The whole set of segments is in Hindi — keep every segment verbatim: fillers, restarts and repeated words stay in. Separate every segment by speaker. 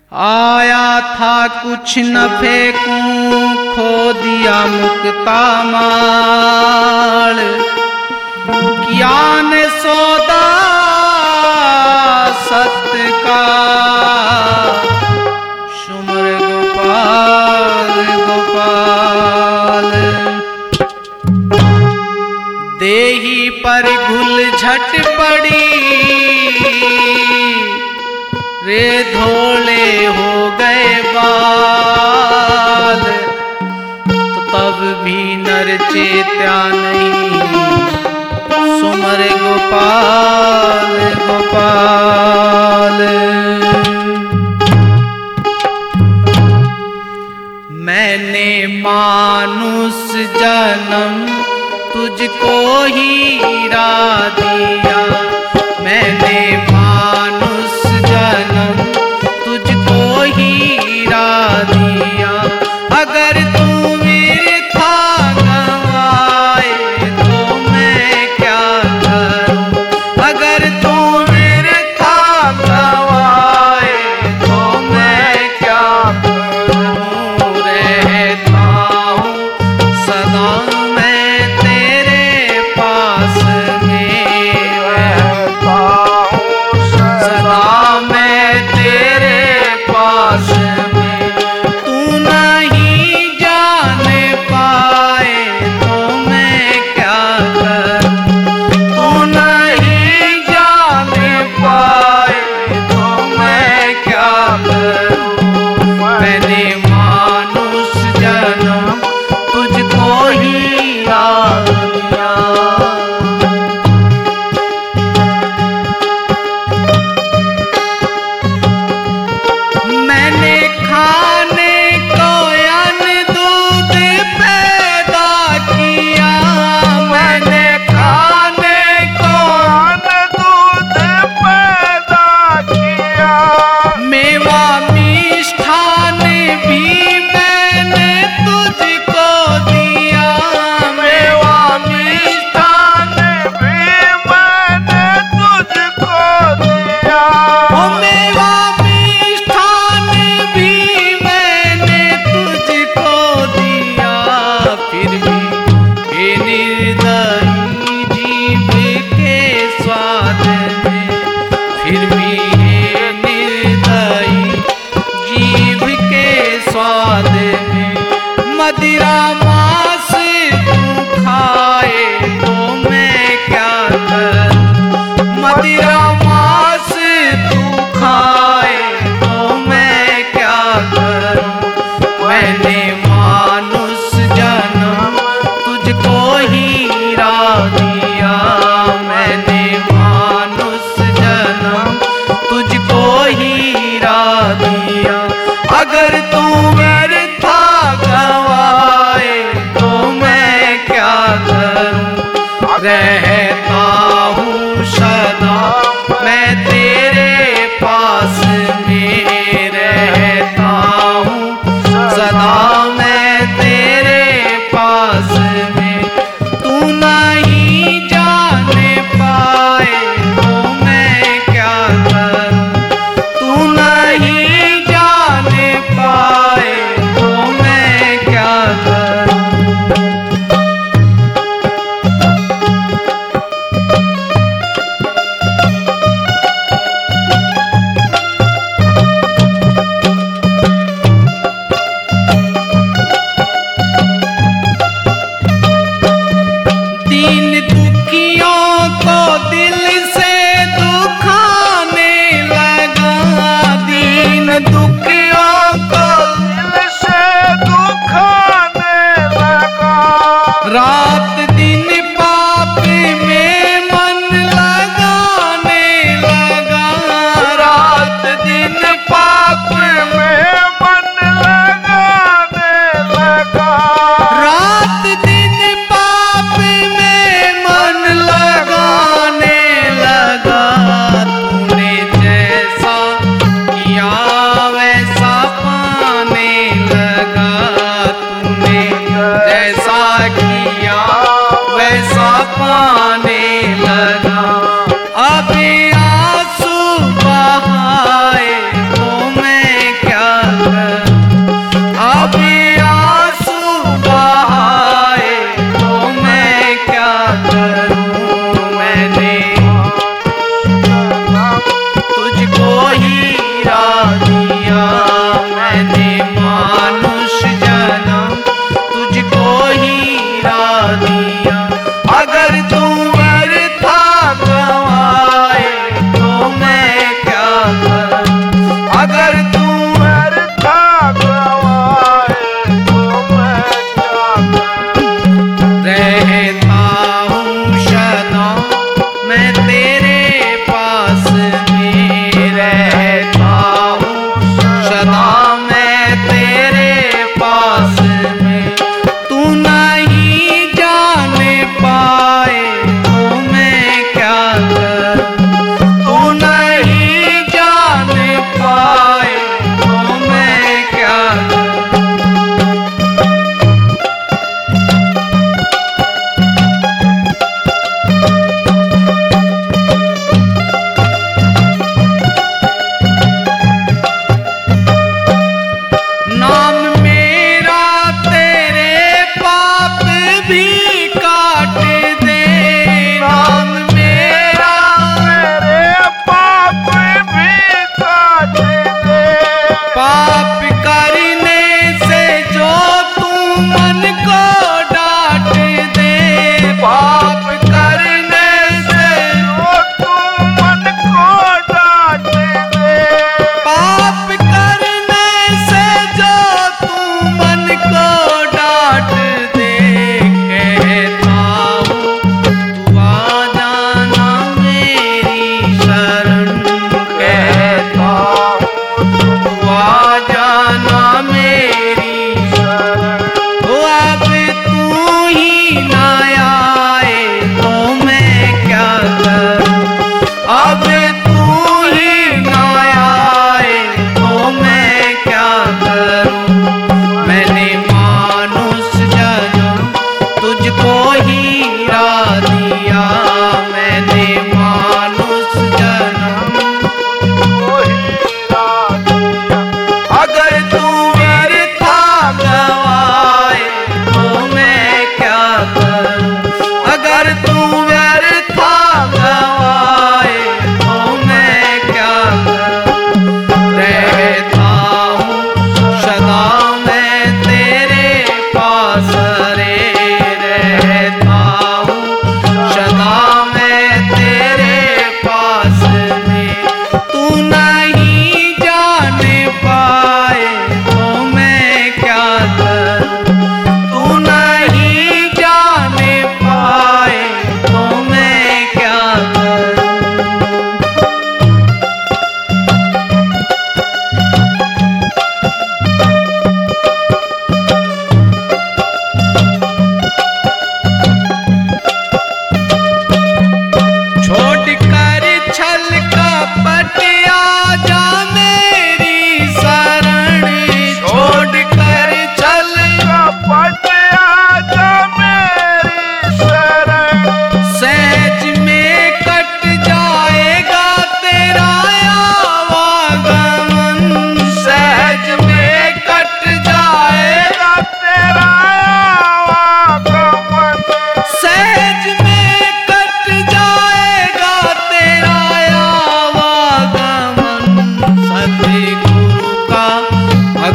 Speaker 1: आया था कुछ न फेंकूं, खो दिया मुक्ता माल। किया ने सौदा सत्य का, सुमर गोपाल गोपाल। देही पर घुल झट पड़ी, रे धोले हो गए बाल। तो तब भी नर चेत्या नहीं, सुमर गोपाल गोपाल। मैंने मानुष जन्म तुझको हीरा दिया, मैंने मानुष जन्म तुझको हीरा दिया। अगर तू व्यर्था गंवाए तो मैं क्या करूं, अगर तू व्यर्था गंवाए तो मैं क्या करूं। रहता हूँ सदा मैं तेरे पास में, रहता हूँ सदा मैं तेरे पास में। तू नहीं जान पाए तो मैं क्या करूं, तू नहीं जान पाए तो मैं क्या करूं। मैंने मानुष जन्म तुझको हीरा दिया। मैंने खाने को अन्न दूध पैदा किया, मैंने खाने को अन्न दूध पैदा किया। मेवा मिष्ठान भी मैंने तुझको दिया, मेवा मिष्ठान भी मैंने तुझको दिया। ओ मेवा मिष्ठान भी मैंने तुझको दिया। फिर भी हे निर्दयी जीव के स्वाद में, फिर भी हे निर्दयी जीव के स्वाद में। मदिरा मांस तू खाए तो मैं क्या करूं, मदिरा मांस तू खाए तो मैं क्या करूं। मैंने मानुष जन्म तुझको हीरा दिया, मैंने मानुष जन्म तुझको हीरा दिया। अगर तू व्यर्था गंवाए तो मैं क्या करूं। रहता हूँ सदा मैं तेरे पास में, रहता हूँ सदा मैं तेरे पास में। तू नहीं जान पाए तो मैं क्या करूं, तू नहीं जान पाए तो मैं क्या करूं। दीन दुखियों को दिल से दुखाने लगा, दीन दुखियों को दिल से दुखाने लगा। रात दिन पाप में मन लगाने लगा, रात दिन पाप में मन लगाने लगा। रात दिन पाप में मन लगाने लगा। तूने जैसा किया वैसा पाने लगा, तूने जैसा किया वैसा पाने लगा। अब आंसू बहाए तो मैं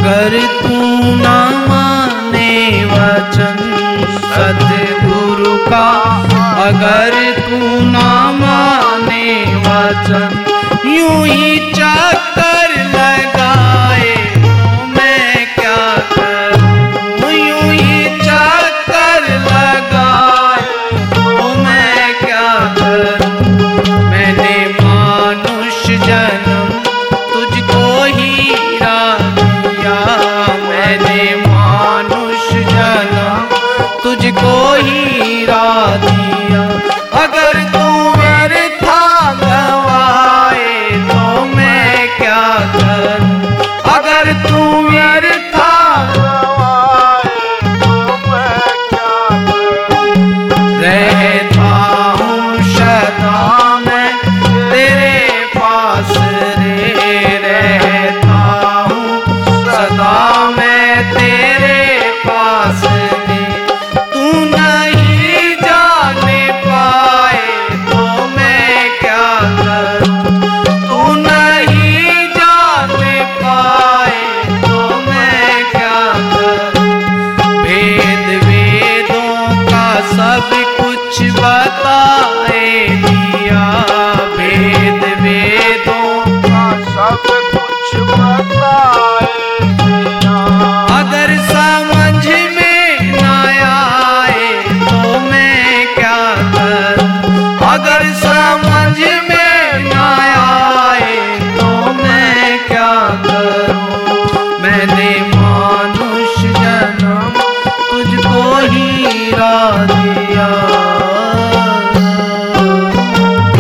Speaker 1: अगर तू ना माने वचन सतगुरु का, अगर तू ना माने वचन, यूं ही चक्कर लगाए तो मैं क्या करूं, यूं ही चक्कर लगाए तो मैं क्या करूं। मैंने मानुष जन्म तुझको हीरा दिया, मैंने मानुष जन्म तुझको हीरा दिया। अगर तू व्यर्था गवाए तो मैं क्या करूं, अगर तू व्यर्था गवाए तो मैं क्या करूं। रहता हूँ सदा मैं तेरे पास रे, रहता हूँ सदा मैं तेरे पास रे। तू नहीं जाने पाए तो मैं क्या करूं, तू नहीं जाने पाए तो मैं क्या करूं। भेद वेदों का सब कुछ बताए दिया, भेद वेदों का सब कुछ बताए दिया। अगर समझ में ना आए तो मैं क्या करूं, अगर समझ में ना आए तो मैं क्या करूं। मैंने मानुष जन्म तुझको हीरा दिया।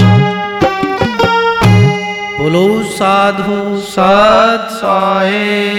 Speaker 1: बोलो साधु सत साई।